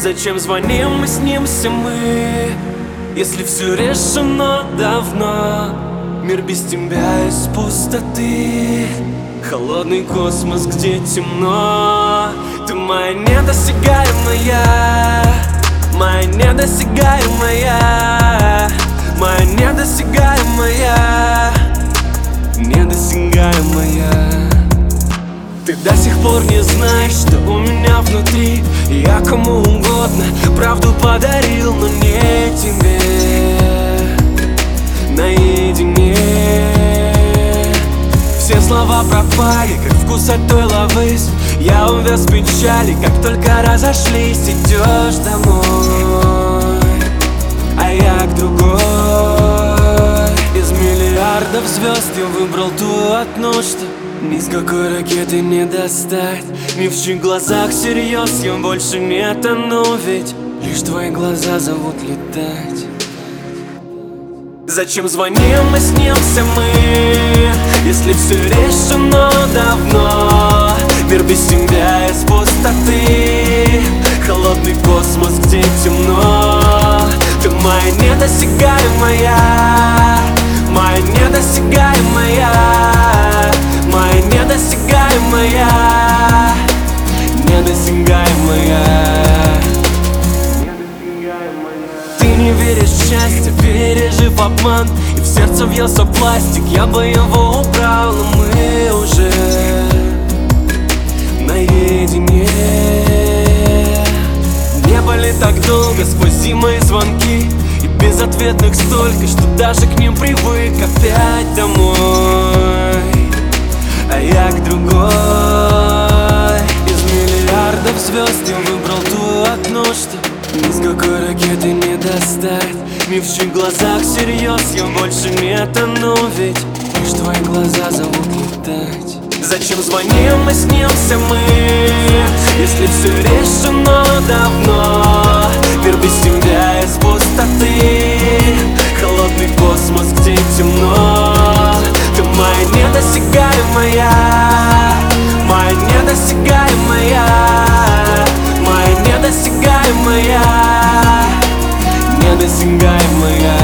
Зачем звоним и снимся мы, если все решено давно? Мир без тебя из пустоты, холодный космос, где темно. Ты моя недосягаемая, моя недосягаемая, моя недосягаемая, недосягаемая. Ты до сих пор не знаешь, что у меня внутри. И я кому угодно правду подарил, но не тебе. Наедине все слова пропали, как вкус от той лавы. Я увяз в печали, как только разошлись. Идешь домой, а я к другой. Из миллиардов звезд я выбрал ту одну, что ни с какой ракеты не достать. Ни в чьих глазах серьез я больше не тону, ведь лишь твои глаза зовут летать. Зачем звоним и снимся мы, если все решено давно? Мир без тебя из пустоты, холодный космос, где темно. Ты моя недосягаемая, моя недосягаемая, моя недосягаемая, недосягаемая. Ты не веришь в счастье, пережив обман, и в сердце въелся пластик. Я бы его убрал, но мы уже наедине. Не были так долго сквозь зимы и звонки, и безответных столько, что даже к ним привык. Опять домой, а я к другой. Из миллиардов звезд я выбрал ту одну, что ни с какой ракеты не достать. Ни в чьих глазах серьез я больше не тону, ведь лишь твои глаза зовут летать. Зачем звоним и снимся мы, если все решено давно? Мир без тебя из пустоты, холодный космос, где темно. Ты моя недосягаемая, моя недосягаемая, моя недосягаемая, недосягаемая.